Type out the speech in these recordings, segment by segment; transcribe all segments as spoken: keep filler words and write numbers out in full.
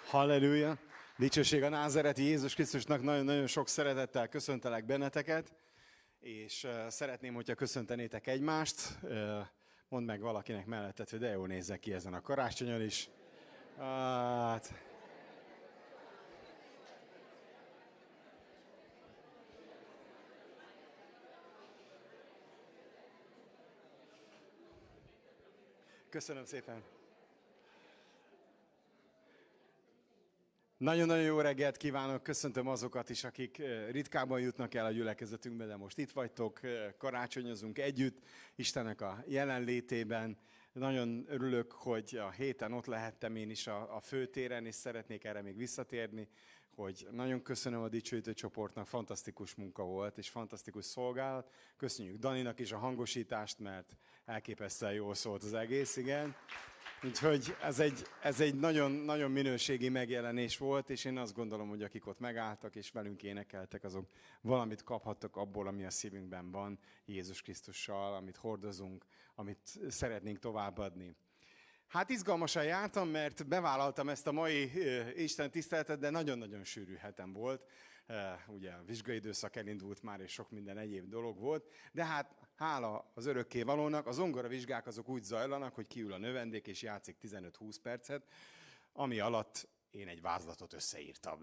Halleluja! Dicsőség a názereti Jézus Krisztusnak, nagyon-nagyon sok szeretettel köszöntelek benneteket, és uh, szeretném, hogyha köszöntenétek egymást. Uh, mondd meg valakinek melletted, hogy de jól nézzek ki ezen a karácsonyon is. Hát... Köszönöm szépen! Nagyon-nagyon jó reggelt kívánok, köszöntöm azokat is, akik ritkában jutnak el a gyülekezetünkbe, de most itt vagytok, karácsonyozunk együtt, Istennek a jelenlétében. Nagyon örülök, hogy a héten ott lehettem én is a, a főtéren, és szeretnék erre még visszatérni, hogy nagyon köszönöm a dicsőítő csoportnak, fantasztikus munka volt, és fantasztikus szolgálat. Köszönjük Daninak is a hangosítást, mert elképesztően jól szólt az egész, igen. Úgyhogy ez egy, ez egy nagyon, nagyon minőségi megjelenés volt, és én azt gondolom, hogy akik ott megálltak és velünk énekeltek, azok valamit kaphattak abból, ami a szívünkben van Jézus Krisztussal, amit hordozunk, amit szeretnénk továbbadni. Hát izgalmasan jártam, mert bevállaltam ezt a mai Isten tiszteletet, de nagyon-nagyon sűrű hetem volt. Ugye a vizsgai időszak elindult már, és sok minden egyéb dolog volt. De hát hála az örökkévalónak, az zongoravizsgák azok úgy zajlanak, hogy kiül a növendék, és játszik tizenöt-húsz percet, ami alatt én egy vázlatot összeírtam.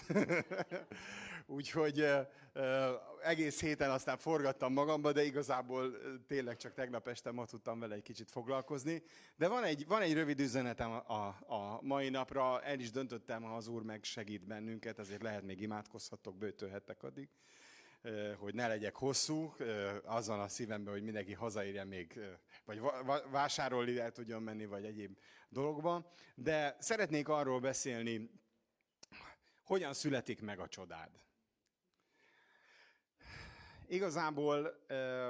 Úgyhogy uh, uh, egész héten aztán forgattam magamba, de igazából uh, tényleg csak tegnap este ma tudtam vele egy kicsit foglalkozni. De van egy, van egy rövid üzenetem a, a, a mai napra, el is döntöttem, ha az Úr meg segít bennünket, ezért lehet még imádkozhattok, bőtölhettek addig, uh, hogy ne legyek hosszú, uh, azzal a szívemben, hogy mindenki hazaérjen még, uh, vagy va- vásárolni el tudjon menni, vagy egyéb dologba. De szeretnék arról beszélni, hogyan születik meg a csodád. Igazából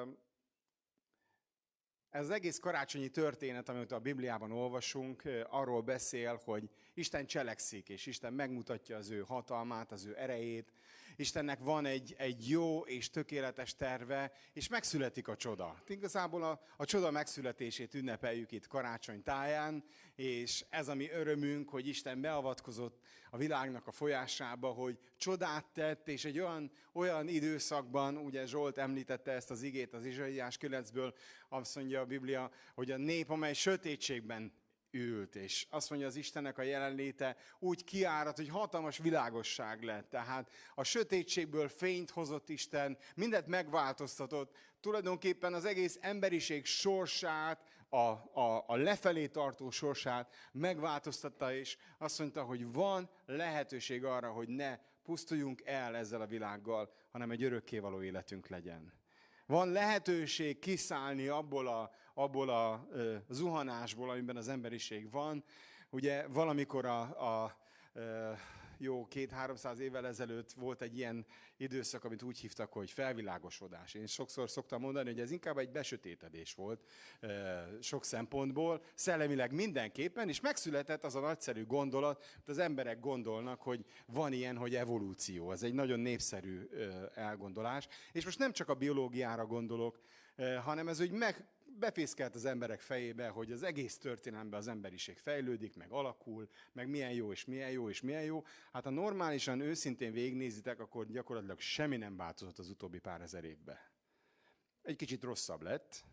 ez az egész karácsonyi történet, amit a Bibliában olvasunk, arról beszél, hogy Isten cselekszik, és Isten megmutatja az ő hatalmát, az ő erejét. Istennek van egy, egy jó és tökéletes terve, és megszületik a csoda. Igazából a, a csoda megszületését ünnepeljük itt karácsony táján, és ez a mi örömünk, hogy Isten beavatkozott a világnak a folyásába, hogy csodát tett, és egy olyan, olyan időszakban, ugye Zsolt említette ezt az igét az Izsaiás kilencből, azt mondja a Biblia, hogy a nép, amely sötétségben ült, és azt mondja, az Istennek a jelenléte úgy kiáradt, hogy hatalmas világosság lett. Tehát a sötétségből fényt hozott Isten, mindent megváltoztatott, tulajdonképpen az egész emberiség sorsát, a, a, a lefelé tartó sorsát megváltoztatta, és azt mondta, hogy van lehetőség arra, hogy ne pusztuljunk el ezzel a világgal, hanem egy örökkévaló életünk legyen. Van lehetőség kiszállni abból a, abból a uh, zuhanásból, amiben az emberiség van. Ugye valamikor a, a uh, jó két-háromszáz évvel ezelőtt volt egy ilyen időszak, amit úgy hívtak, hogy felvilágosodás. Én sokszor szoktam mondani, hogy ez inkább egy besötétedés volt uh, sok szempontból, szellemileg mindenképpen, és megszületett az a nagyszerű gondolat, hogy az emberek gondolnak, hogy van ilyen, hogy evolúció. Ez egy nagyon népszerű uh, elgondolás. És most nem csak a biológiára gondolok, uh, hanem ez úgy meg befészkelt az emberek fejébe, hogy az egész történelemben az emberiség fejlődik, meg alakul, meg milyen jó, és milyen jó, és milyen jó. Hát ha normálisan, őszintén végignézitek, akkor gyakorlatilag semmi nem változott az utóbbi pár ezer évben. Egy kicsit rosszabb lett.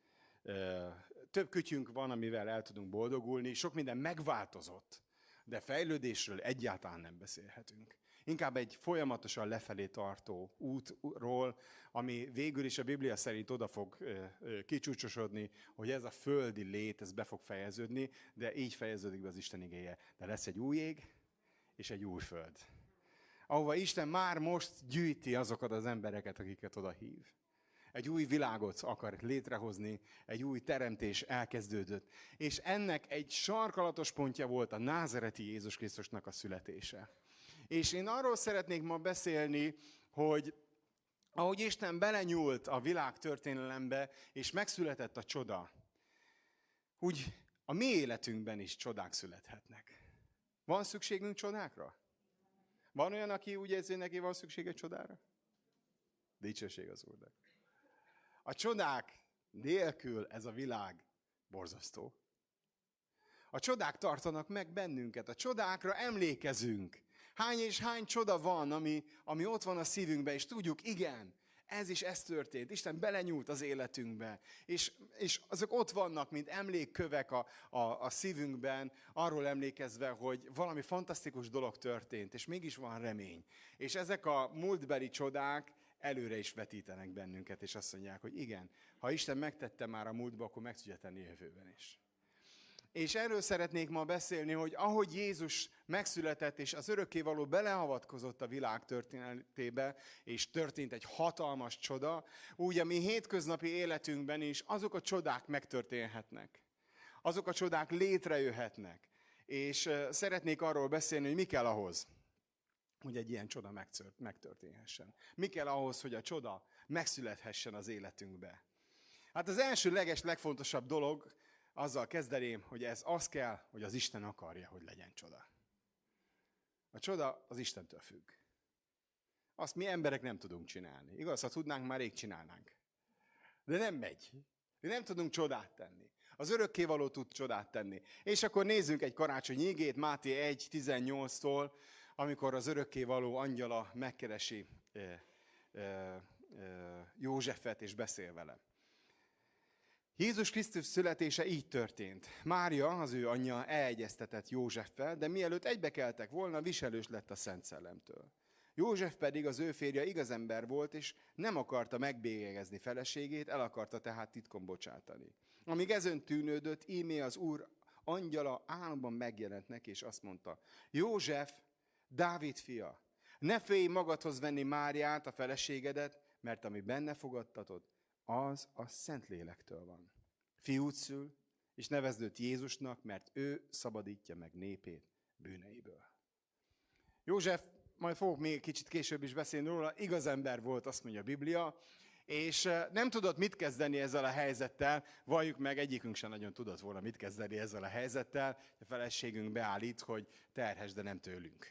Több kütyünk van, amivel el tudunk boldogulni, sok minden megváltozott, de fejlődésről egyáltalán nem beszélhetünk. Inkább egy folyamatosan lefelé tartó útról, ami végül is a Biblia szerint oda fog kicsúcsosodni, hogy ez a földi lét, ez be fog fejeződni, de így fejeződik be az Isten igéje. De lesz egy új ég és egy új föld. Ahova Isten már most gyűjti azokat az embereket, akiket oda hív. Egy új világot akar létrehozni, egy új teremtés elkezdődött. És ennek egy sarkalatos pontja volt a názereti Jézus Krisztusnak a születése. És én arról szeretnék ma beszélni, hogy ahogy Isten belenyúlt a világ történelembe, és megszületett a csoda, úgy a mi életünkben is csodák születhetnek. Van szükségünk csodákra? Van olyan, aki úgy érzi, neki van szüksége csodára? Dicsőség az Úrnak. A csodák nélkül ez a világ borzasztó. A csodák tartanak meg bennünket, a csodákra emlékezünk. Hány és hány csoda van, ami, ami ott van a szívünkben, és tudjuk, igen, ez is ez történt. Isten belenyúlt az életünkbe, és, és azok ott vannak, mint emlékkövek a, a, a szívünkben, arról emlékezve, hogy valami fantasztikus dolog történt, és mégis van remény. És ezek a múltbeli csodák előre is vetítenek bennünket, és azt mondják, hogy igen, ha Isten megtette már a múltba, akkor meg tudja tenni a jövőben is. És erről szeretnék ma beszélni, hogy ahogy Jézus megszületett, és az örökkévaló beleavatkozott a világ történetébe, és történt egy hatalmas csoda, úgy a mi hétköznapi életünkben is azok a csodák megtörténhetnek. Azok a csodák létrejöhetnek. És szeretnék arról beszélni, hogy mi kell ahhoz, hogy egy ilyen csoda megtörténhessen. Mi kell ahhoz, hogy a csoda megszülethessen az életünkbe. Hát az első leges, legfontosabb dolog, azzal kezdeném, hogy ez az kell, hogy az Isten akarja, hogy legyen csoda. A csoda az Istentől függ. Azt mi emberek nem tudunk csinálni. Igaz, ha tudnánk, már rég csinálnánk. De nem megy. Mi nem tudunk csodát tenni. Az örökkévaló tud csodát tenni. És akkor nézzünk egy karácsonyi igét, Máté egy tizennyolctól, amikor az örökkévaló angyala megkeresi e, e, e, Józsefet és beszél vele. Jézus Krisztus születése így történt. Mária, az ő anyja, elegyeztetett Józseffel, de mielőtt egybekeltek volna, viselős lett a Szent Szellemtől. József pedig, az ő férje, igaz ember volt, és nem akarta megbélyegezni feleségét, el akarta tehát titkon bocsátani. Amíg ezen tűnődött, ímé az Úr angyala álomban megjelent neki, és azt mondta, József, Dávid fia, ne félj magadhoz venni Máriát, a feleségedet, mert ami benne fogadtatod, az a Szentlélektől van. Fiút szül, és nevezd őt Jézusnak, mert ő szabadítja meg népét bűneiből. József, majd fogok még kicsit később is beszélni róla, igaz ember volt, azt mondja a Biblia, és nem tudott mit kezdeni ezzel a helyzettel, valljuk meg, egyikünk sem nagyon tudott volna mit kezdeni ezzel a helyzettel, a feleségünk beállít, hogy terhes, de nem tőlünk.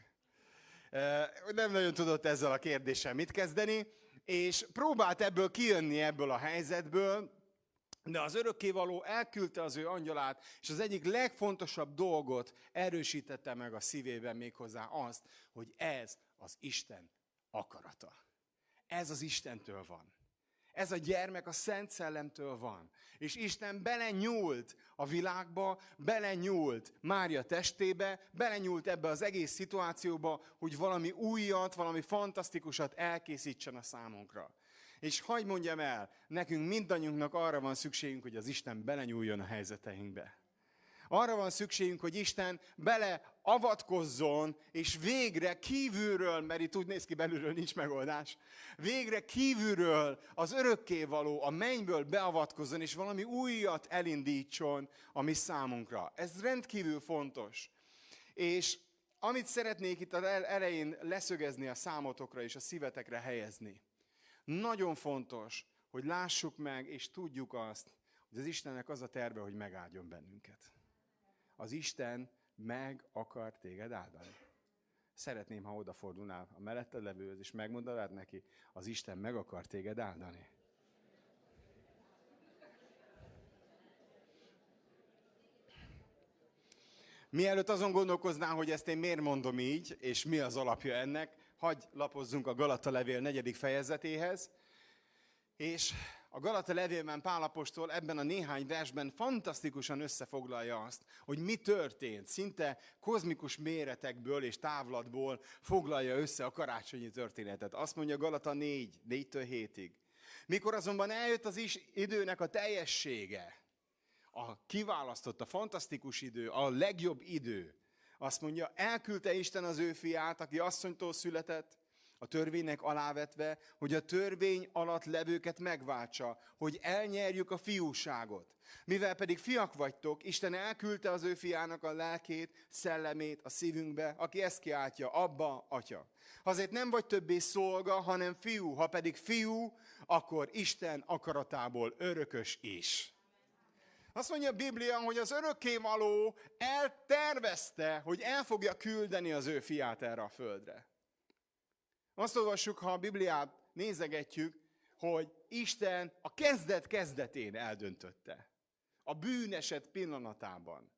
Nem nagyon tudott ezzel a kérdéssel mit kezdeni, és próbált ebből kijönni ebből a helyzetből, de az örökkévaló elküldte az ő angyalát, és az egyik legfontosabb dolgot erősítette meg a szívében, méghozzá azt, hogy ez az Isten akarata. Ez az Istentől van. Ez a gyermek a Szent Szellemtől van. És Isten belenyúlt a világba, belenyúlt Mária testébe, belenyúlt ebbe az egész szituációba, hogy valami újat, valami fantasztikusat elkészítsen a számunkra. És hadd mondjam el, nekünk mindannyiunknak arra van szükségünk, hogy az Isten belenyúljon a helyzeteinkbe. Arra van szükségünk, hogy Isten beleavatkozzon, és végre kívülről, mert itt úgy néz ki, belülről nincs megoldás, végre kívülről az örökkévaló, a mennyből beavatkozzon, és valami újat elindítson a mi számunkra. Ez rendkívül fontos. És amit szeretnék itt az elején leszögezni a számotokra és a szívetekre helyezni, nagyon fontos, hogy lássuk meg, és tudjuk azt, hogy az Istennek az a terve, hogy megáldjon bennünket. Az Isten meg akar téged áldani. Szeretném, ha odafordulnál a melletted levőhöz, és megmondanád neki, az Isten meg akar téged áldani. Mielőtt azon gondolkoznál, hogy ezt én miért mondom így, és mi az alapja ennek, hagyj lapozzunk a Galata levél negyedik fejezetéhez, és a Galata levélben Pál apostol ebben a néhány versben fantasztikusan összefoglalja azt, hogy mi történt. Szinte kozmikus méretekből és távlatból foglalja össze a karácsonyi történetet. Azt mondja Galata négy, négytől hétig. Mikor azonban eljött az is időnek a teljessége, a kiválasztott, a fantasztikus idő, a legjobb idő, azt mondja, elküldte Isten az ő fiát, aki asszonytól született, a törvénynek alávetve, hogy a törvény alatt levőket megváltsa, hogy elnyerjük a fiúságot. Mivel pedig fiak vagytok, Isten elküldte az ő fiának a lelkét, szellemét a szívünkbe, aki ezt kiáltja, Abba, Atya. Azért nem vagy többé szolga, hanem fiú, ha pedig fiú, akkor Isten akaratából örökös is. Azt mondja a Biblia, hogy az örökkévaló eltervezte, hogy el fogja küldeni az ő fiát erre a földre. Azt olvassuk, ha a Bibliát nézegetjük, hogy Isten a kezdet kezdetén eldöntötte. A bűneset pillanatában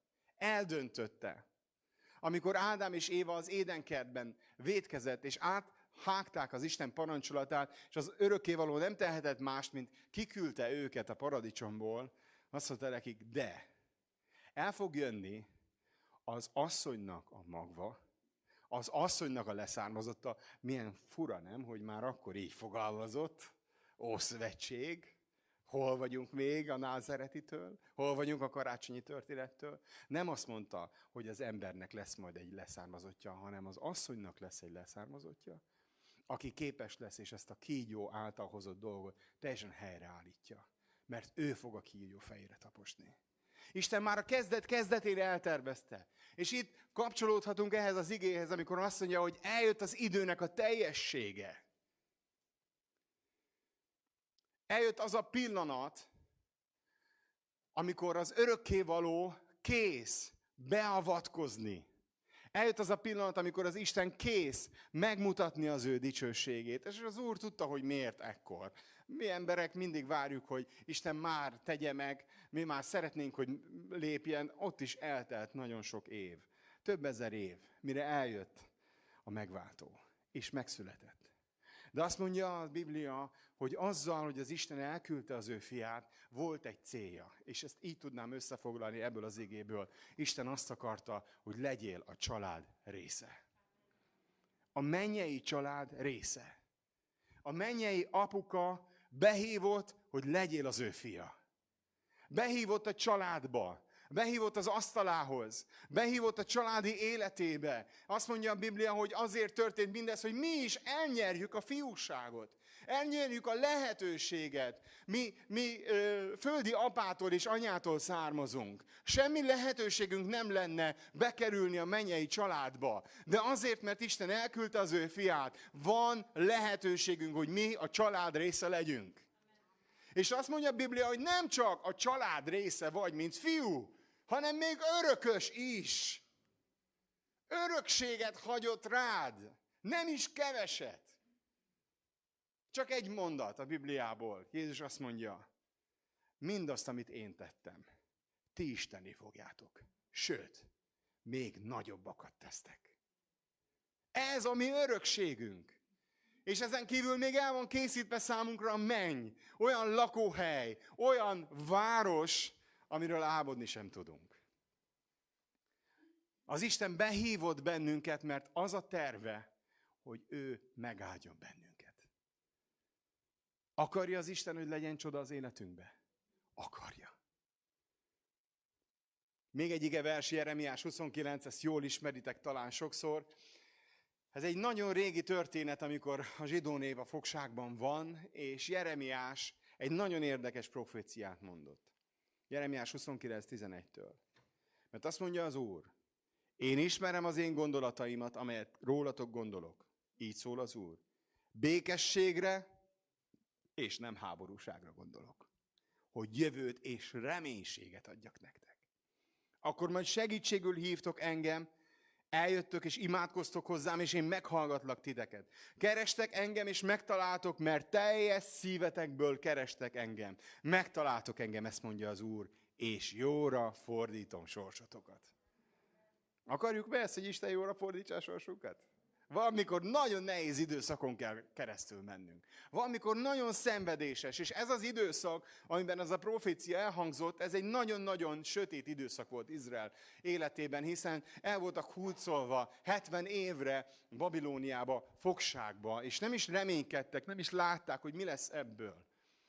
eldöntötte. Amikor Ádám és Éva az édenkertben vétkezett, és áthágták az Isten parancsolatát, és az örökkévaló nem tehetett mást, mint kiküldte őket a paradicsomból, azt mondta nekik, de el fog jönni az asszonynak a magva, az asszonynak a leszármazotta. Milyen fura, nem, hogy már akkor így fogalmazott, Ószövetség. Hol vagyunk még a názáretitől? Hol vagyunk a karácsonyi történettől? Nem azt mondta, hogy az embernek lesz majd egy leszármazottja, hanem az asszonynak lesz egy leszármazottja, aki képes lesz, és ezt a kígyó által hozott dolgot teljesen helyreállítja. Mert ő fog a kígyó fejére taposni. Isten már a kezdet kezdetén eltervezte. És itt kapcsolódhatunk ehhez az igéhez, amikor azt mondja, hogy eljött az időnek a teljessége. Eljött az a pillanat, amikor az örökkévaló kész beavatkozni. Eljött az a pillanat, amikor az Isten kész megmutatni az ő dicsőségét. És az Úr tudta, hogy miért ekkor. Mi emberek mindig várjuk, hogy Isten már tegye meg, mi már szeretnénk, hogy lépjen. Ott is eltelt nagyon sok év. Több ezer év, mire eljött a megváltó. És megszületett. De azt mondja a Biblia, hogy azzal, hogy az Isten elküldte az ő fiát, volt egy célja. És ezt így tudnám összefoglalni ebből az igéből. Isten azt akarta, hogy legyél a család része. A mennyei család része. A mennyei apuka behívott, hogy legyél az ő fia. Behívott a családba. Behívott az asztalához, behívott a családi életébe. Azt mondja a Biblia, hogy azért történt mindez, hogy mi is elnyerjük a fiúságot. Elnyerjük a lehetőséget. Mi, mi ö, földi apától és anyától származunk. Semmi lehetőségünk nem lenne bekerülni a mennyei családba. De azért, mert Isten elküldte az ő fiát, van lehetőségünk, hogy mi a család része legyünk. És azt mondja a Biblia, hogy nem csak a család része vagy, mint fiú, hanem még örökös is. Örökséget hagyott rád. Nem is keveset. Csak egy mondat a Bibliából. Jézus azt mondja, mindazt, amit én tettem, ti is tenni fogjátok. Sőt, még nagyobbakat tesztek. Ez a mi örökségünk. És ezen kívül még el van készítve számunkra a menny. Olyan lakóhely, olyan város, amiről álmodni sem tudunk. Az Isten behívott bennünket, mert az a terve, hogy ő megáldjon bennünket. Akarja az Isten, hogy legyen csoda az életünkbe? Akarja. Még egy ige vers, Jeremiás huszonkilenc, ezt jól ismeritek talán sokszor. Ez egy nagyon régi történet, amikor a zsidó nép a fogságban van, és Jeremiás egy nagyon érdekes proféciát mondott. Jeremiás huszonkilenc tizenegytől. Mert azt mondja az Úr, én ismerem az én gondolataimat, amelyet rólatok gondolok. Így szól az Úr. Békességre és nem háborúságra gondolok. Hogy jövőt és reménységet adjak nektek. Akkor majd segítségül hívtok engem, eljöttök és imádkoztok hozzám, és én meghallgatlak titeket. Kerestek engem, és megtaláltok, mert teljes szívetekből kerestek engem. Megtaláltok engem, ezt mondja az Úr, és jóra fordítom sorsotokat. Akarjuk be ezt, hogy Isten jóra fordítsa a sorsunkat? Valamikor nagyon nehéz időszakon kell keresztül mennünk. Valamikor nagyon szenvedéses, és ez az időszak, amiben ez a profécia elhangzott, ez egy nagyon-nagyon sötét időszak volt Izrael életében, hiszen el voltak hurcolva hetven évre Babilóniába, fogságba, és nem is reménykedtek, nem is látták, hogy mi lesz ebből.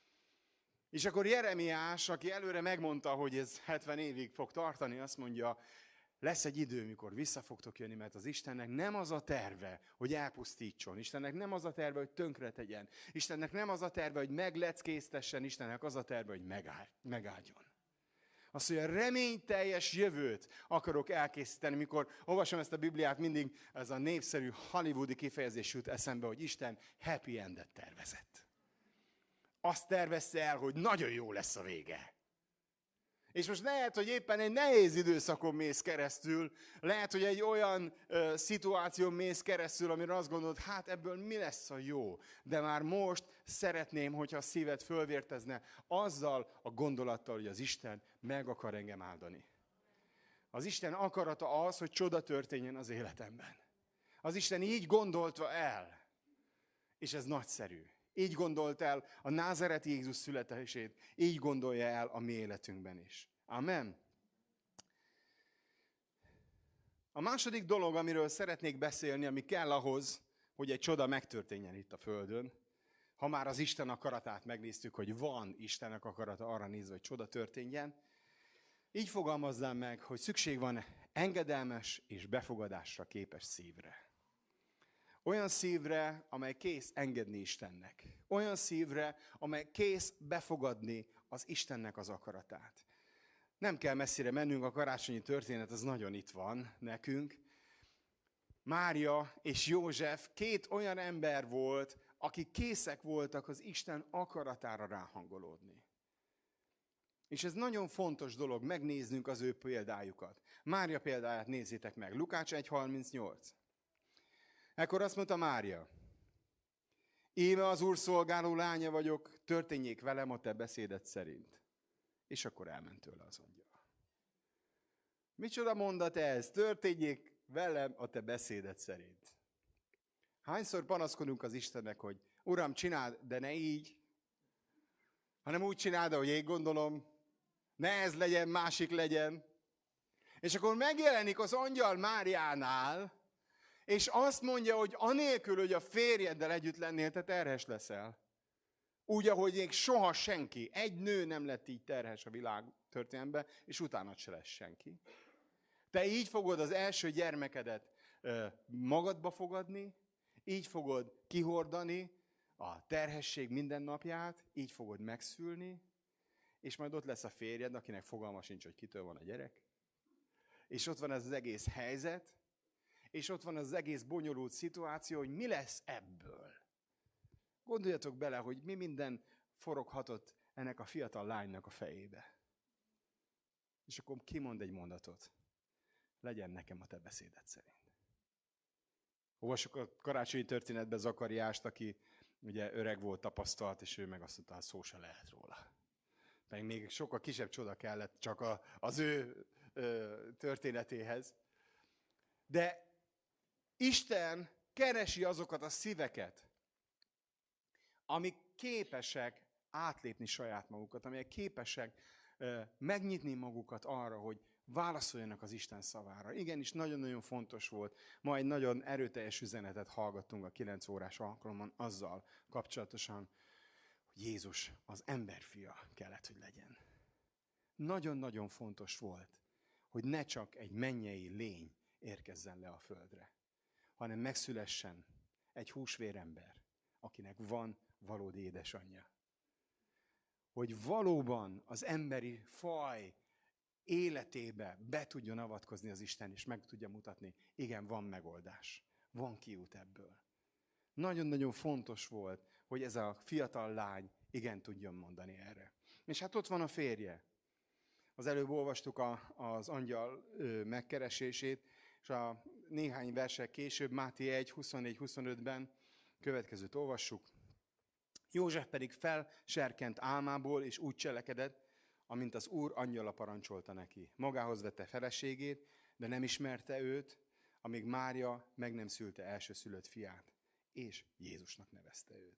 És akkor Jeremiás, aki előre megmondta, hogy ez hetven évig fog tartani, azt mondja, lesz egy idő, mikor vissza fogtok jönni, mert az Istennek nem az a terve, hogy elpusztítson. Istennek nem az a terve, hogy tönkre tegyen. Istennek nem az a terve, hogy megleckéztessen. Istennek az a terve, hogy megáll, megáldjon. Azt mondja, reményteljes jövőt akarok elkészíteni. Mikor olvasom ezt a Bibliát, mindig ez a népszerű hollywoodi kifejezés jut eszembe, hogy Isten happy endet tervezett. Azt tervezte el, hogy nagyon jó lesz a vége. És most lehet, hogy éppen egy nehéz időszakon mész keresztül, lehet, hogy egy olyan ö, szituáción mész keresztül, amire azt gondolod, hát ebből mi lesz a jó. De már most szeretném, hogyha a szíved fölvértezne azzal a gondolattal, hogy az Isten meg akar engem áldani. Az Isten akarata az, hogy csoda történjen az életemben. Az Isten így gondolta el. És ez nagyszerű. Így gondolt el a názáreti Jézus születését, így gondolja el a mi életünkben is. Amen. A második dolog, amiről szeretnék beszélni, ami kell ahhoz, hogy egy csoda megtörténjen itt a Földön, ha már az Isten akaratát megnéztük, hogy van Istennek akarata arra nézve, hogy csoda történjen, így fogalmazzám meg, hogy szükség van engedelmes és befogadásra képes szívre. Olyan szívre, amely kész engedni Istennek. Olyan szívre, amely kész befogadni az Istennek az akaratát. Nem kell messzire mennünk, a karácsonyi történet az nagyon itt van nekünk. Mária és József két olyan ember volt, akik készek voltak az Isten akaratára ráhangolódni. És ez nagyon fontos dolog, megnéznünk az ő példájukat. Mária példáját nézzétek meg, Lukács egy harmincnyolc. Ekkor azt mondta Mária, íme az Úr szolgáló lánya vagyok, történjék velem a te beszéded szerint. És akkor elment tőle az angyal. Micsoda mondat ez? Történjék velem a te beszéded szerint. Hányszor panaszkodunk az Istennek, hogy Uram, csináld, de ne így, hanem úgy csináld, ahogy én gondolom, ne ez legyen, másik legyen. És akkor megjelenik az angyal Máriánál, és azt mondja, hogy anélkül, hogy a férjeddel együtt lennél, te terhes leszel. Úgy, ahogy még soha senki, egy nő nem lett így terhes a világ történelemben, és utána se lesz senki. Te így fogod az első gyermekedet magadba fogadni, így fogod kihordani a terhesség mindennapját, így fogod megszülni, és majd ott lesz a férjed, akinek fogalma sincs, hogy kitől van a gyerek. És ott van ez az egész helyzet, és ott van az egész bonyolult szituáció, hogy mi lesz ebből. Gondoljatok bele, hogy mi minden foroghatott ennek a fiatal lánynak a fejébe. És akkor kimond egy mondatot. Legyen nekem a te beszéded szerint. Olvassuk a karácsonyi történetben Zakariást, aki ugye öreg volt, tapasztalt, és ő meg azt mondta, szó se lehet róla. Meg még sokkal kisebb csoda kellett csak a, az ő ö, történetéhez. De Isten keresi azokat a szíveket, amik képesek átlépni saját magukat, amelyek képesek ö, megnyitni magukat arra, hogy válaszoljanak az Isten szavára. Igenis, nagyon-nagyon fontos volt. Ma egy nagyon erőteljes üzenetet hallgattunk a kilenc órás alkalommal azzal kapcsolatosan, hogy Jézus az emberfia kellett, hogy legyen. Nagyon-nagyon fontos volt, hogy ne csak egy mennyei lény érkezzen le a földre, hanem megszülessen egy húsvérember, akinek van valódi édesanyja. Hogy valóban az emberi faj életébe be tudjon avatkozni az Isten, és meg tudja mutatni, igen, van megoldás, van kiút ebből. Nagyon-nagyon fontos volt, hogy ez a fiatal lány igen tudjon mondani erre. És hát ott van a férje. Az előbb olvastuk a, az angyal ö, megkeresését, és a néhány versek később, Máté egy huszonnégy huszonötben következőt olvassuk. József pedig felserkent álmából, és úgy cselekedett, amint az Úr angyala parancsolta neki. Magához vette feleségét, de nem ismerte őt, amíg Mária meg nem szülte elsőszülött fiát, és Jézusnak nevezte őt.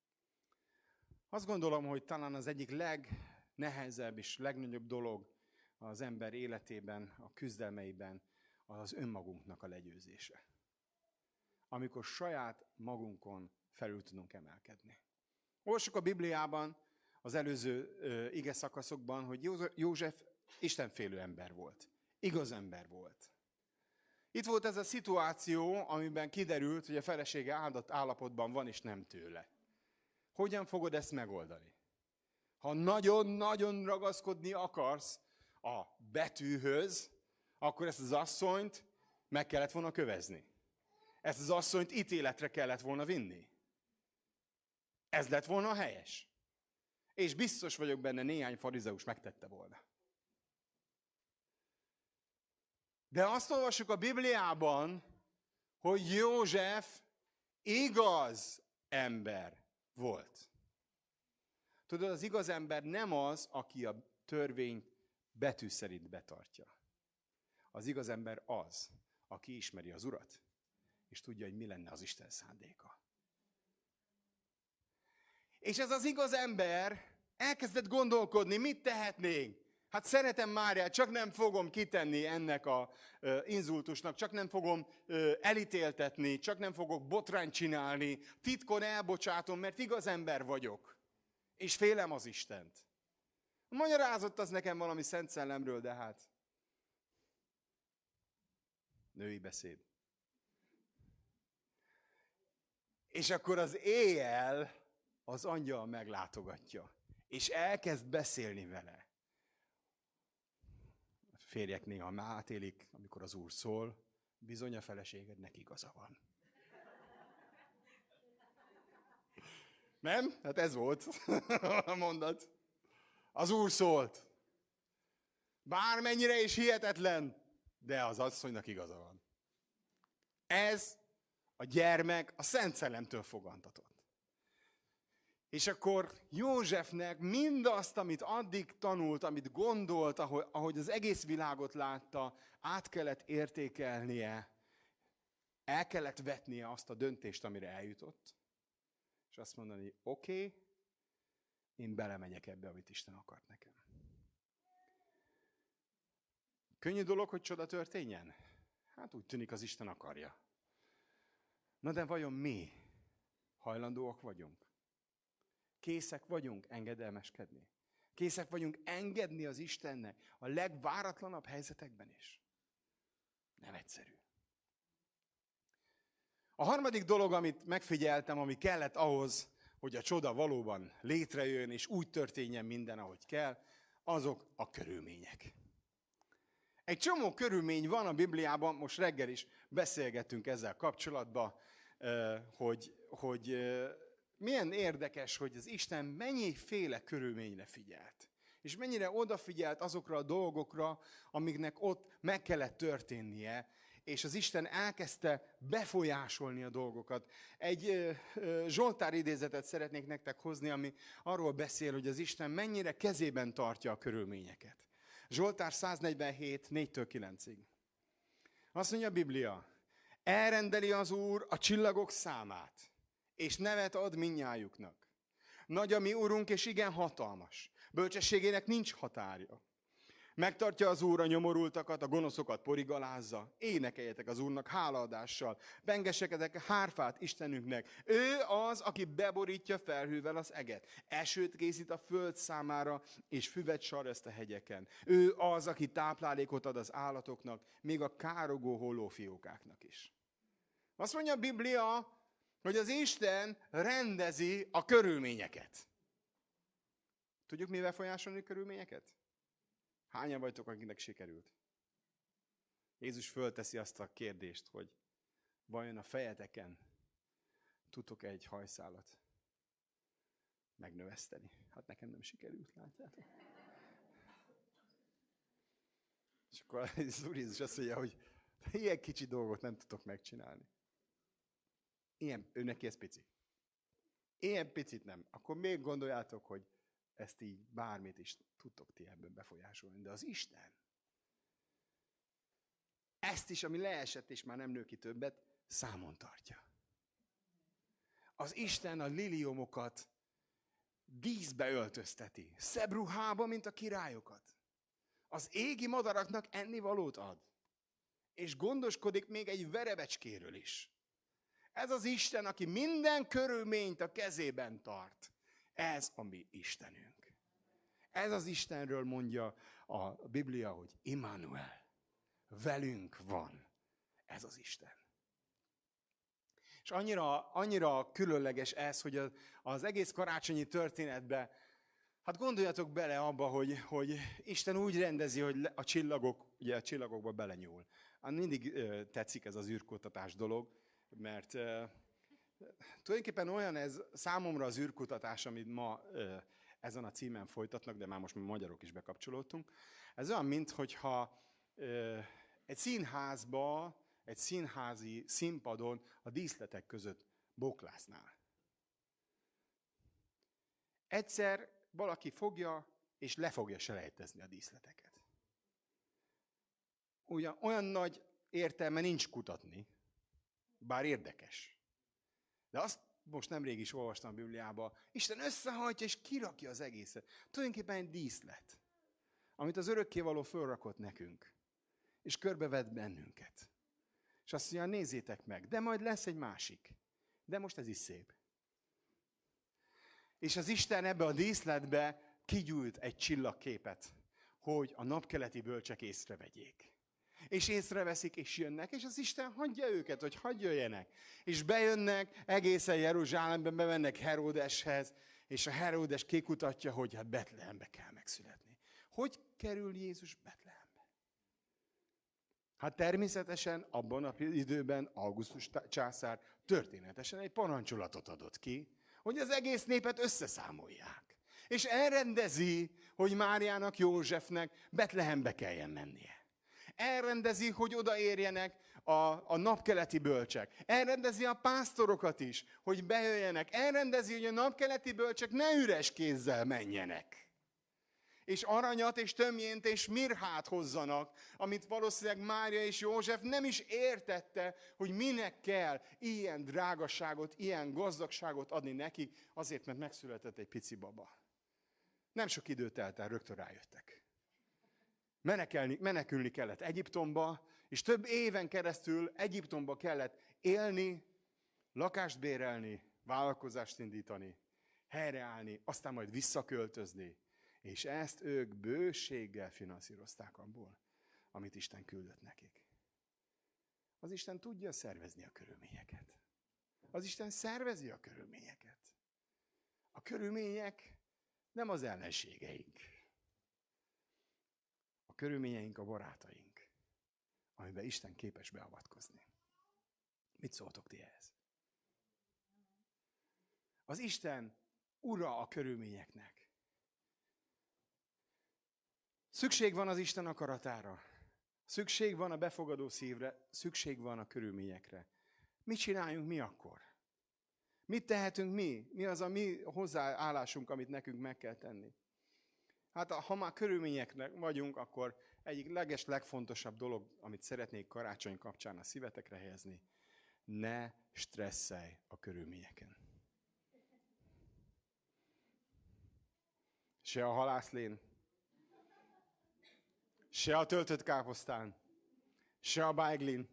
Azt gondolom, hogy talán az egyik legnehezebb és legnagyobb dolog az ember életében, a küzdelmeiben, az önmagunknak a legyőzése. Amikor saját magunkon felül tudunk emelkedni. Olvassuk a Bibliában, az előző ö, ige szakaszokban, hogy József istenfélő ember volt. Igaz ember volt. Itt volt ez a szituáció, amiben kiderült, hogy a felesége áldott állapotban van, és nem tőle. Hogyan fogod ezt megoldani? Ha nagyon-nagyon ragaszkodni akarsz a betűhöz, akkor ezt az asszonyt meg kellett volna kövezni. Ezt az asszonyt ítéletre kellett volna vinni. Ez lett volna helyes. És biztos vagyok benne, néhány farizeus megtette volna. De azt olvassuk a Bibliában, hogy József igaz ember volt. Tudod, az igaz ember nem az, aki a törvényt betű szerint betartja. Az igaz ember az, aki ismeri az Urat, és tudja, hogy mi lenne az Isten szándéka. És ez az igaz ember elkezdett gondolkodni, mit tehetnénk. Hát szeretem Máriát, csak nem fogom kitenni ennek a uh, inzultusnak, csak nem fogom uh, elítéltetni, csak nem fogok botrányt csinálni, titkon elbocsátom, mert igaz ember vagyok, és félem az Istent. Magyarázott az nekem valami Szent Szellemről, de hát női beszéd. És akkor az éjjel az angyal meglátogatja, és elkezd beszélni vele. A férjek néha már átélik, amikor az Úr szól, bizony a feleségednek igaza van. Nem? Hát ez volt a mondat. Az Úr szólt. Bármennyire is hihetetlen, de az asszonynak igaza van. Ez a gyermek a Szent Szellemtől fogantatott. És akkor Józsefnek mindazt, amit addig tanult, amit gondolt, ahogy, ahogy az egész világot látta, át kellett értékelnie, el kellett vetnie azt a döntést, amire eljutott, és azt mondani, oké, okay, én belemegyek ebbe, amit Isten akart nekem. Könnyű dolog, hogy csoda történjen? Hát úgy tűnik, az Isten akarja. Na de vajon mi hajlandóak vagyunk? Készek vagyunk engedelmeskedni? Készek vagyunk engedni az Istennek a legváratlanabb helyzetekben is? Nem egyszerű. A harmadik dolog, amit megfigyeltem, ami kellett ahhoz, hogy a csoda valóban létrejön, és úgy történjen minden, ahogy kell, azok a körülmények. Egy csomó körülmény van a Bibliában, most reggel is beszélgettünk ezzel kapcsolatban, hogy, hogy milyen érdekes, hogy az Isten mennyiféle körülményre figyelt. És mennyire odafigyelt azokra a dolgokra, amiknek ott meg kellett történnie, és az Isten elkezdte befolyásolni a dolgokat. Egy ö, ö, Zsoltár idézetet szeretnék nektek hozni, ami arról beszél, hogy az Isten mennyire kezében tartja a körülményeket. Zsoltár száznegyvenhét, négytől kilencig. Azt mondja a Biblia, elrendeli az Úr a csillagok számát, és nevet ad mindnyájuknak. Nagy a mi Urunk, és igen hatalmas. Bölcsességének nincs határja. Megtartja az Úr a nyomorultakat, a gonoszokat porigalázza. Énekeljetek az Úrnak hálaadással. Bengessekedek hárfát Istenünknek. Ő az, aki beborítja felhővel az eget. Esőt készít a föld számára, és füvet sarraszt a hegyeken. Ő az, aki táplálékot ad az állatoknak, még a károgó hollófiókáknak is. Azt mondja a Biblia, hogy az Isten rendezi a körülményeket. Tudjuk, mivel folyásolni a körülményeket? Hányan vagytok, akinek sikerült? Jézus fölteszi azt a kérdést, hogy vajon a fejeteken tudtok egy hajszálat megnöveszteni? Hát nekem nem sikerült, látjátok? És akkor az Úr Jézus azt mondja, hogy ilyen kicsi dolgot nem tudtok megcsinálni. Ilyen, ő neki ez pici. Ilyen picit nem. Akkor még gondoljátok, hogy ezt így bármit is tudtok ti ebből befolyásolni. De az Isten ezt is, ami leesett, és már nem nő ki többet, számon tartja. Az Isten a liliomokat díszbe öltözteti, szebb ruhába, mint a királyokat. Az égi madaraknak ennivalót ad, és gondoskodik még egy verebecskéről is. Ez az Isten, aki minden körülményt a kezében tart. Ez a mi Istenünk. Ez az Istenről mondja a Biblia, hogy Immanuel. Velünk van ez az Isten. És annyira, annyira különleges ez, hogy az, az egész karácsonyi történetben, hát gondoljatok bele abba, hogy, hogy Isten úgy rendezi, hogy a csillagok, ugye a csillagokba belenyúl. Mindig uh, tetszik ez az űrkutatás dolog, mert uh, tulajdonképpen olyan ez számomra az űrkutatás, amit ma uh, ezen a címen folytatnak, de már most mi magyarok is bekapcsolódtunk. Ez olyan, minthogyha uh, egy színházba, egy színházi színpadon a díszletek között boklásznál. Egyszer valaki fogja, és le fogja selejtezni a díszleteket. ugyan, olyan nagy értelme nincs kutatni, bár érdekes. De azt most nemrég is olvastam a Bibliába, Isten összehajtja és kirakja az egészet. Tulajdonképpen egy díszlet, amit az örökkévaló fölrakott nekünk, és körbevett bennünket. És azt mondja, nézzétek meg, de majd lesz egy másik. De most ez is szép. És az Isten ebbe a díszletbe kigyújt egy csillagképet, hogy a napkeleti bölcsek észrevegyék. És észreveszik, és jönnek, és az Isten hagyja őket, hogy hadd jöjjenek. És bejönnek, egészen Jeruzsálemben bemennek Heródeshez, és a Heródes kikutatja, hogy hát Betlehembe kell megszületni. Hogy kerül Jézus Betlehembe? Hát természetesen abban az időben Augustus császár történetesen egy parancsolatot adott ki, hogy az egész népet összeszámolják. És elrendezi, hogy Máriának, Józsefnek Betlehembe kelljen mennie. Elrendezi, hogy odaérjenek a, a napkeleti bölcsek. Elrendezi a pásztorokat is, hogy bejöjjenek. Elrendezi, hogy a napkeleti bölcsek ne üres kézzel menjenek. És aranyat, és tömjént, és mirhát hozzanak, amit valószínűleg Mária és József nem is értette, hogy minek kell ilyen drágaságot, ilyen gazdagságot adni nekik, azért, mert megszületett egy pici baba. Nem sok időt telt el, rögtön rájöttek. Menekelni, menekülni kellett Egyiptomba, és több éven keresztül Egyiptomba kellett élni, lakást bérelni, vállalkozást indítani, helyreállni, aztán majd visszaköltözni. És ezt ők bőséggel finanszírozták abból, amit Isten küldött nekik. Az Isten tudja szervezni a körülményeket. Az Isten szervezi a körülményeket. A körülmények nem az ellenségeink. A körülményeink a barátaink, amiben Isten képes beavatkozni. Mit szóltok ti ehhez? Az Isten ura a körülményeknek. Szükség van az Isten akaratára. Szükség van a befogadó szívre, szükség van a körülményekre. Mit csináljunk mi akkor? Mit tehetünk mi? Mi az a mi hozzáállásunk, amit nekünk meg kell tenni? Hát ha már körülményeknek vagyunk, akkor egyik leges, legfontosabb dolog, amit szeretnék karácsony kapcsán a szívetekre helyezni, ne stresszelj a körülményeken. Se a halászlén, se a töltött káposztán, se a bájglin.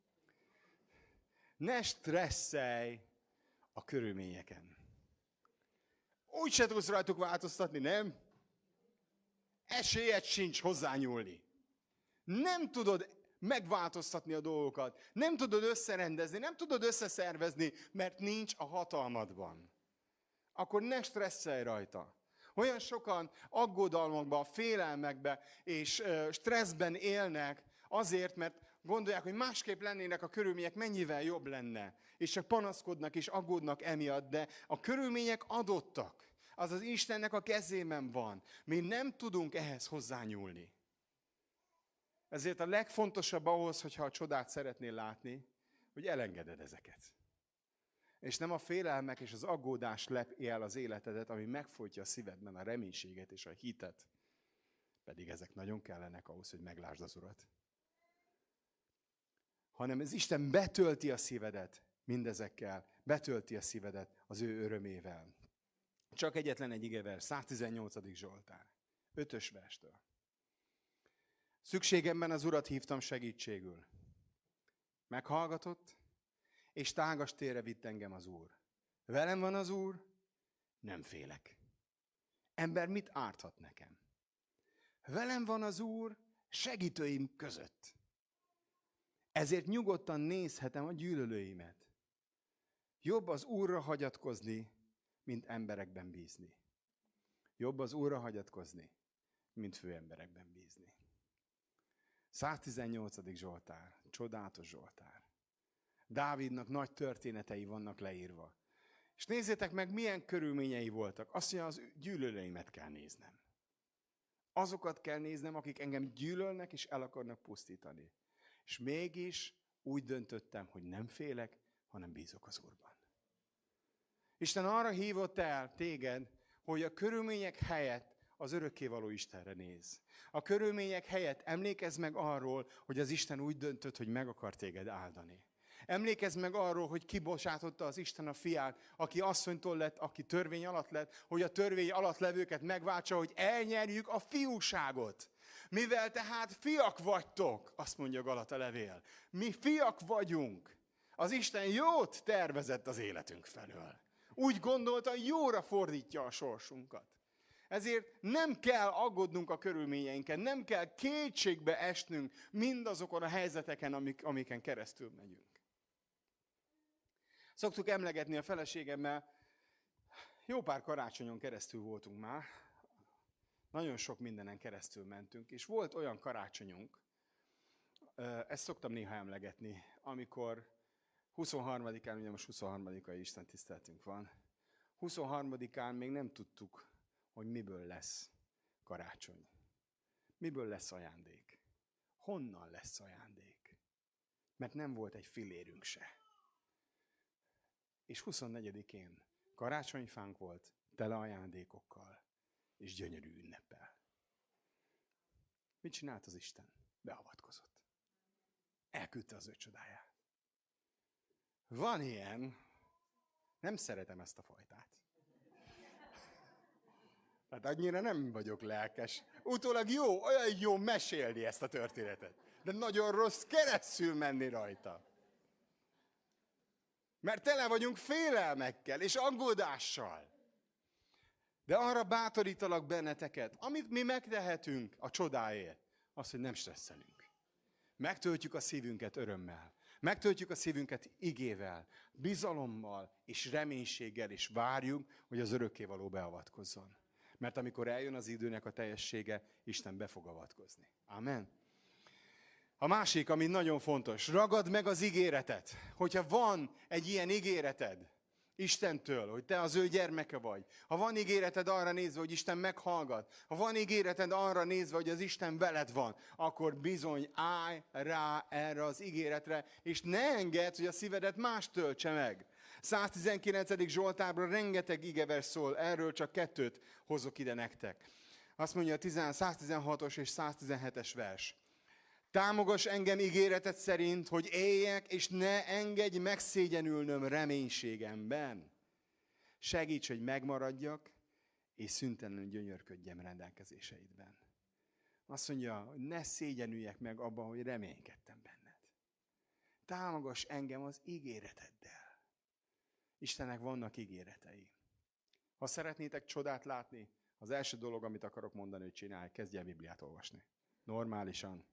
Ne stresszelj a körülményeken. Úgy se tudsz rajtuk változtatni, nem? Esélyed sincs hozzányúlni. Nem tudod megváltoztatni a dolgokat. Nem tudod összerendezni, nem tudod összeszervezni, mert nincs a hatalmadban. Akkor ne stresszelj rajta. Olyan sokan aggodalmakban, félelmekben és stresszben élnek azért, mert gondolják, hogy másképp lennének a körülmények, mennyivel jobb lenne. És csak panaszkodnak és aggódnak emiatt, de a körülmények adottak. Az az Istennek a kezében van. Mi nem tudunk ehhez hozzányúlni. Ezért a legfontosabb ahhoz, hogyha a csodát szeretnél látni, hogy elengeded ezeket. És nem a félelmek és az aggódás lepi el az életedet, ami megfojtja a szívedben a reménységet és a hitet. Pedig ezek nagyon kellenek ahhoz, hogy meglásd az Urat. Hanem az Isten betölti a szívedet mindezekkel, betölti a szívedet az ő örömével. Csak egyetlen egy igevers, száztizennyolcadik Zsoltár, ötös verstől. Szükségemben az Urat hívtam segítségül. Meghallgatott, és tágas térre vitt engem az Úr. Velem van az Úr, nem félek. Ember mit árthat nekem? Velem van az Úr segítőim között. Ezért nyugodtan nézhetem a gyűlölőimet. Jobb az Úrra hagyatkozni, mint emberekben bízni. Jobb az Úrra hagyatkozni, mint főemberekben bízni. száztizennyolcadik Zsoltár, csodálatos Zsoltár. Dávidnak nagy történetei vannak leírva. És nézzétek meg, milyen körülményei voltak. Azt mondja, az gyűlölőimet kell néznem. Azokat kell néznem, akik engem gyűlölnek és el akarnak pusztítani. És mégis úgy döntöttem, hogy nem félek, hanem bízok az Úrban. Isten arra hívott el téged, hogy a körülmények helyett az örökkévaló Istenre néz. A körülmények helyett emlékezz meg arról, hogy az Isten úgy döntött, hogy meg akar téged áldani. Emlékezz meg arról, hogy kibocsátotta az Isten a fiát, aki asszonytól lett, aki törvény alatt lett, hogy a törvény alatt levőket megváltsa, hogy elnyerjük a fiúságot. Mivel tehát fiak vagytok, azt mondja Galata levél. Mi fiak vagyunk. Az Isten jót tervezett az életünk felől. Úgy gondolta, jóra fordítja a sorsunkat. Ezért nem kell aggódnunk a körülményeinken, nem kell kétségbe esnünk mindazokon a helyzeteken, amik, amiken keresztül megyünk. Szoktuk emlegetni a feleségemmel, jó pár karácsonyon keresztül voltunk már, nagyon sok mindenen keresztül mentünk, és volt olyan karácsonyunk, ezt szoktam néha emlegetni, amikor huszonharmadikán, ugye most huszonharmadikai Isten tiszteltünk van, huszonharmadikán még nem tudtuk, hogy miből lesz karácsony. Miből lesz ajándék. Honnan lesz ajándék. Mert nem volt egy fillérünk se. És huszonnegyedikén karácsonyfánk volt, tele ajándékokkal, és gyönyörű ünneppel. Mit csinált az Isten? Beavatkozott. Elküldte az ő csodáját. Van ilyen, nem szeretem ezt a fajtát. Tehát annyira nem vagyok lelkes. Utólag jó, olyan jó mesélni ezt a történetet. De nagyon rossz keresztül menni rajta. Mert tele vagyunk félelmekkel és aggódással. De arra bátorítalak benneteket, amit mi megtehetünk a csodáért, az, hogy nem stresszelünk. Megtöltjük a szívünket örömmel. Megtöltjük a szívünket igével, bizalommal és reménységgel, és várjuk, hogy az örökkévaló beavatkozzon. Mert amikor eljön az időnek a teljessége, Isten be fog avatkozni. Amen. A másik, ami nagyon fontos, ragad meg az ígéretet. Hogyha van egy ilyen ígéreted Istentől, hogy te az ő gyermeke vagy, ha van ígéreted arra nézve, hogy Isten meghallgat, ha van ígéreted arra nézve, hogy az Isten veled van, akkor bizony állj rá erre az ígéretre, és ne engedd, hogy a szívedet más töltse meg. száztizenkilencedik Zsoltárban rengeteg igevers szól, erről csak kettőt hozok ide nektek. Azt mondja a száztizenhatos és száztizenhetes vers. Támogass engem ígéreted szerint, hogy éljek, és ne engedj megszégyenülnöm reménységemben. Segíts, hogy megmaradjak, és szüntelenül gyönyörködjem rendelkezéseidben. Azt mondja, hogy ne szégyenüljek meg abban, hogy reménykedtem benned. Támogass engem az ígéreteddel. Istennek vannak ígéretei. Ha szeretnétek csodát látni, az első dolog, amit akarok mondani, hogy csinálj, kezdj el Bibliát olvasni. Normálisan.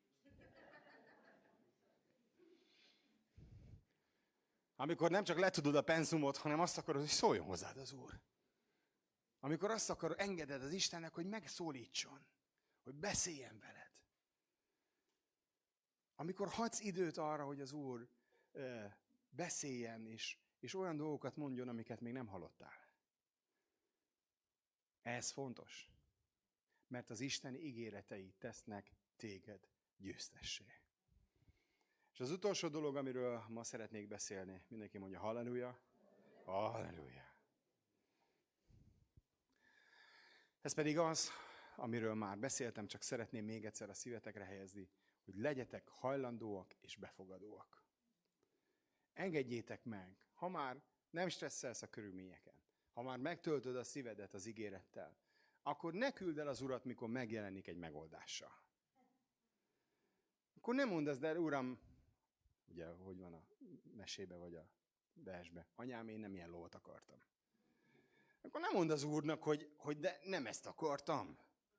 Amikor nem csak letudod a penzumot, hanem azt akarod, hogy szóljon hozzád az Úr. Amikor azt akarod, engeded az Istennek, hogy megszólítson, hogy beszéljen veled. Amikor hagysz időt arra, hogy az Úr ö, beszéljen, és, és olyan dolgokat mondjon, amiket még nem hallottál. Ez fontos, mert az Isten ígéretei tesznek téged győztessé. És az utolsó dolog, amiről ma szeretnék beszélni, mindenki mondja halleluja, halleluja. Ez pedig az, amiről már beszéltem, csak szeretném még egyszer a szívetekre helyezni, hogy legyetek hajlandóak és befogadóak. Engedjétek meg, ha már nem stresszelsz a körülményeken, ha már megtöltöd a szívedet az ígérettel, akkor ne küld el az Urat, mikor megjelenik egy megoldással. Akkor nem mondd azt, de Uram, ugye, hogy van a mesébe vagy a versbe, anyám, én nem ilyen lovat akartam. Akkor nem mondd az Úrnak, hogy, hogy de nem ezt akartam.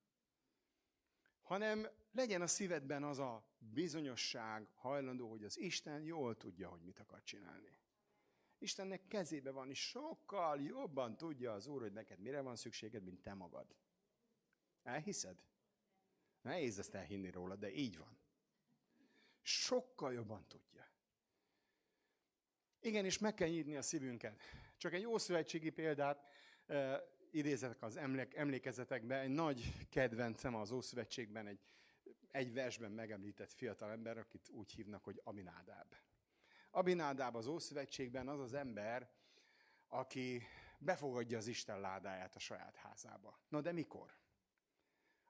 Hanem legyen a szívedben az a bizonyosság hajlandó, hogy az Isten jól tudja, hogy mit akar csinálni. Istennek kezébe van, és sokkal jobban tudja az Úr, hogy neked mire van szükséged, mint te magad. Elhiszed? Nehéz ezt elhinni róla, de így van. Sokkal jobban tudja. Igen, és meg kell nyitni a szívünket. Csak egy ószövetségi példát uh, idézek az emlék, emlékezetekbe. Egy nagy kedvencem az Ószövetségben, egy, egy versben megemlített fiatalember, akit úgy hívnak, hogy Aminádáb. Aminádáb az Ószövetségben az az ember, aki befogadja az Isten ládáját a saját házába. Na de mikor?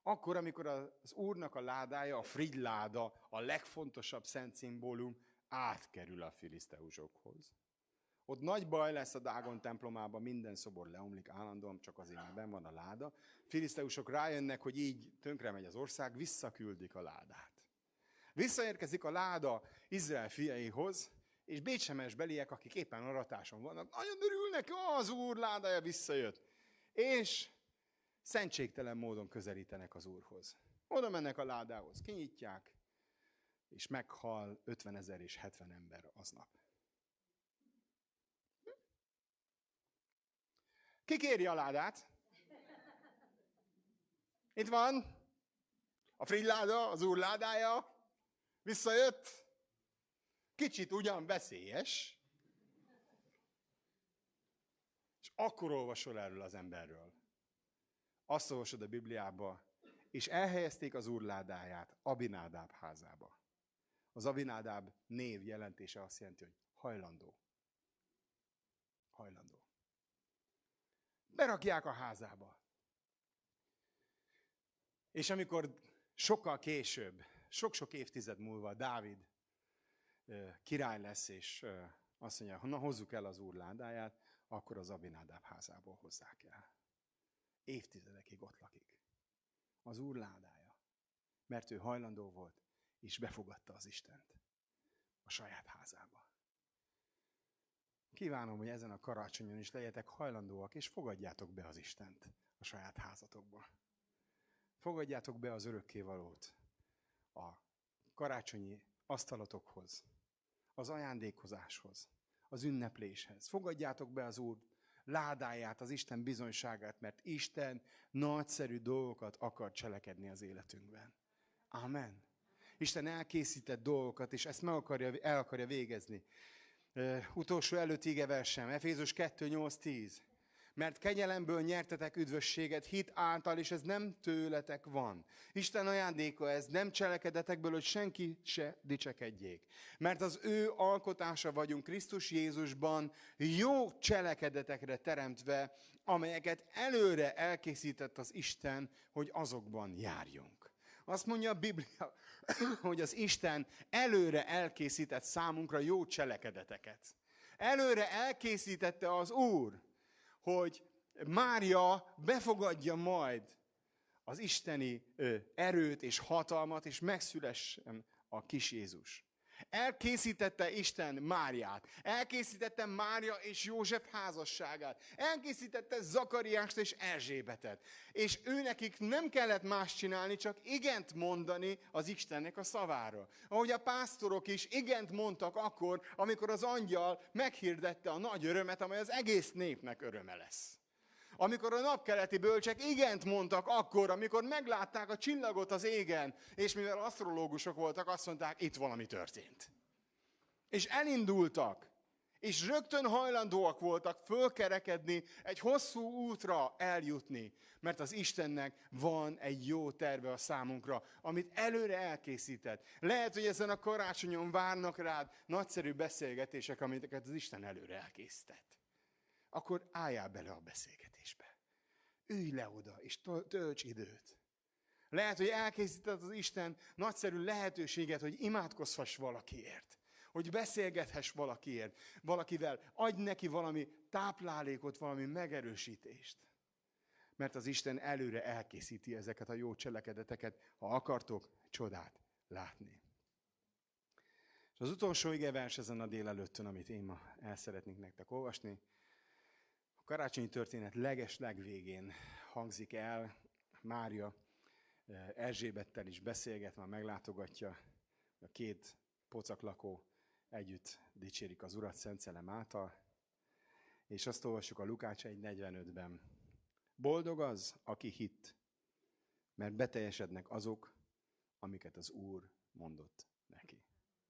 Akkor, amikor az Úrnak a ládája, a frigyláda, a legfontosabb szent szimbólum átkerül a filiszteusokhoz. Ott nagy baj lesz a Dágon templomában, minden szobor leomlik állandóan, csak azért, mert benn van a láda. Filiszteusok rájönnek, hogy így tönkre megy az ország, visszaküldik a ládát. Visszaérkezik a láda Izrael fiaihoz, és bécsemes beliek, akik éppen aratáson vannak, nagyon örülnek, az Úr ládája visszajött. És szentségtelen módon közelítenek az Úrhoz. Oda mennek a ládához, kinyitják, és meghal ötvenezer és hetven ember aznap. Ki kéri a ládát? Itt van a frigyláda, az Úr ládája, visszajött. Kicsit ugyan veszélyes. És akkor olvasol erről az emberről. Azt olvasod a Bibliába, és elhelyezték az Úr ládáját Abinádáb házába. Az Abinádáb név jelentése azt jelenti, hogy hajlandó. Hajlandó. Berakják a házába. És amikor sokkal később, sok-sok évtized múlva Dávid király lesz, és azt mondja, na hozzuk el az Úr ládáját, akkor az Abinádáb házából hozzák el. Évtizedekig ott lakik. Az Úr ládája. Mert ő hajlandó volt, és befogadta az Istent a saját házába. Kívánom, hogy ezen a karácsonyon is legyetek hajlandóak, és fogadjátok be az Istent a saját házatokba. Fogadjátok be az örökkévalót a karácsonyi asztalotokhoz, az ajándékozáshoz, az ünnepléshez. Fogadjátok be az Úr ládáját, az Isten bizonyságát, mert Isten nagyszerű dolgokat akar cselekedni az életünkben. Amen. Isten elkészített dolgokat, és ezt meg akarja, el akarja végezni. Uh, utolsó előtt igeversem, Efézus kettő nyolc tíz. Mert kegyelemből nyertetek üdvösséget hit által, és ez nem tőletek van. Isten ajándéka ez, nem cselekedetekből, hogy senki se dicsekedjék. Mert az ő alkotása vagyunk Krisztus Jézusban, jó cselekedetekre teremtve, amelyeket előre elkészített az Isten, hogy azokban járjunk. Azt mondja a Biblia, hogy az Isten előre elkészített számunkra jó cselekedeteket. Előre elkészítette az Úr, hogy Mária befogadja majd az isteni erőt és hatalmat, és megszülessen a kis Jézus. Elkészítette Isten Máriát, elkészítette Mária és József házasságát, elkészítette Zakariást és Erzsébetet. És őnekik nem kellett más csinálni, csak igent mondani az Istennek a szavára. Ahogy a pásztorok is igent mondtak akkor, amikor az angyal meghirdette a nagy örömet, amely az egész népnek öröme lesz. Amikor a napkeleti bölcsek igent mondtak akkor, amikor meglátták a csillagot az égen, és mivel asztrológusok voltak, azt mondták, itt valami történt. És elindultak, és rögtön hajlandóak voltak fölkerekedni, egy hosszú útra eljutni, mert az Istennek van egy jó terve a számunkra, amit előre elkészített. Lehet, hogy ezen a karácsonyon várnak rád nagyszerű beszélgetések, amiket az Isten előre elkészített. Akkor álljál bele a beszélgetésbe. Ülj le oda, és tölts időt. Lehet, hogy elkészített az Isten nagyszerű lehetőséget, hogy imádkozhass valakiért. Hogy beszélgethess valakiért, valakivel. Adj neki valami táplálékot, valami megerősítést. Mert az Isten előre elkészíti ezeket a jó cselekedeteket, ha akartok csodát látni. És az utolsó igevers ezen a délelőttön, amit én ma el szeretnék nektek olvasni, a karácsonyi történet leges-leg végén hangzik el. Mária Erzsébettel is beszélget, már meglátogatja, a két pocaklakó együtt dicsérik az Urat Szent Szellem által, és azt olvassuk a Lukács egy negyvenötben. Boldog az, aki hitt, mert beteljesednek azok, amiket az Úr mondott neki.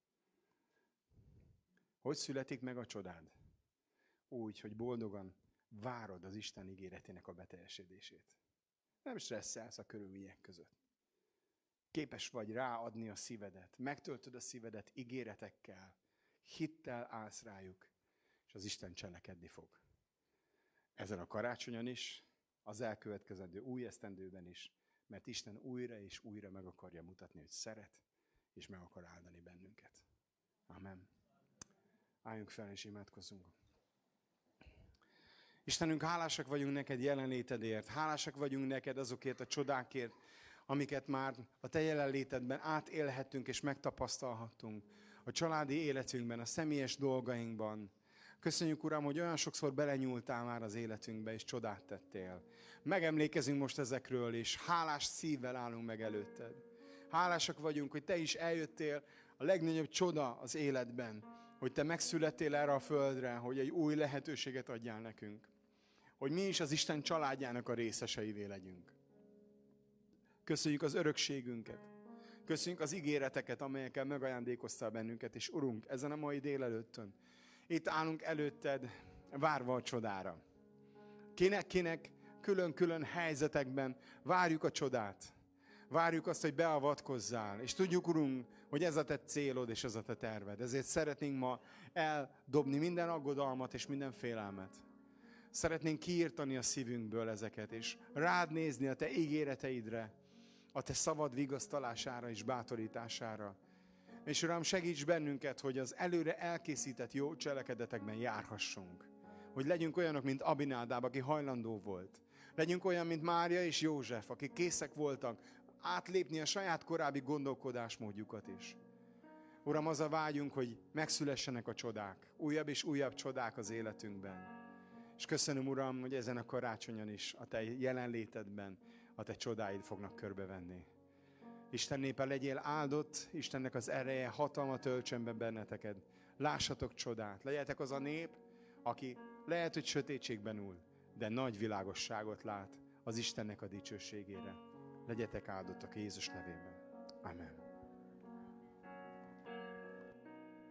Hogy születik meg a csodád? Úgy, hogy boldogan várod az Isten ígéretének a beteljesedését. Nem stresszelsz a körülmények között. Képes vagy ráadni a szívedet, megtöltöd a szívedet ígéretekkel, hittel állsz rájuk, és az Isten cselekedni fog. Ezen a karácsonyon is, az elkövetkezendő új esztendőben is, mert Isten újra és újra meg akarja mutatni, hogy szeret, és meg akar áldani bennünket. Amen. Álljunk fel és imádkozzunk. Istenünk, hálásak vagyunk neked jelenlétedért, hálásak vagyunk neked azokért a csodákért, amiket már a te jelenlétedben átélhettünk és megtapasztalhattunk a családi életünkben, a személyes dolgainkban. Köszönjük, Uram, hogy olyan sokszor belenyúltál már az életünkbe, és csodát tettél. Megemlékezünk most ezekről, és hálás szívvel állunk meg előtted. Hálásak vagyunk, hogy te is eljöttél a legnagyobb csoda az életben, hogy te megszülettél erre a földre, hogy egy új lehetőséget adjál nekünk. Hogy mi is az Isten családjának a részeseivé legyünk. Köszönjük az örökségünket. Köszönjük az ígéreteket, amelyekkel megajándékoztál bennünket, és Urunk, ezen a mai délelőttön itt állunk előtted, várva a csodára. Kinek-kinek külön-külön helyzetekben várjuk a csodát. Várjuk azt, hogy beavatkozzál, és tudjuk, Urunk, hogy ez a te célod és ez a te terved. Ezért szeretnénk ma eldobni minden aggodalmat és minden félelmet. Szeretnénk kiírtani a szívünkből ezeket, és rád nézni a te ígéreteidre, a te szavad vigasztalására és bátorítására. És Uram, segíts bennünket, hogy az előre elkészített jó cselekedetekben járhassunk. Hogy legyünk olyanok, mint Abinádáb, aki hajlandó volt. Legyünk olyan, mint Mária és József, akik készek voltak átlépni a saját korábbi gondolkodásmódjukat is. Uram, az a vágyunk, hogy megszülessenek a csodák, újabb és újabb csodák az életünkben. És köszönöm, Uram, hogy ezen a karácsonyon is a te jelenlétedben a te csodáid fognak körbevenni. Isten népe, legyél áldott, Istennek az ereje, hatalma töltsön be benneteket. Lássatok csodát, legyetek az a nép, aki lehet, hogy sötétségben ül, de nagy világosságot lát az Istennek a dicsőségére. Legyetek áldottak Jézus nevében. Amen.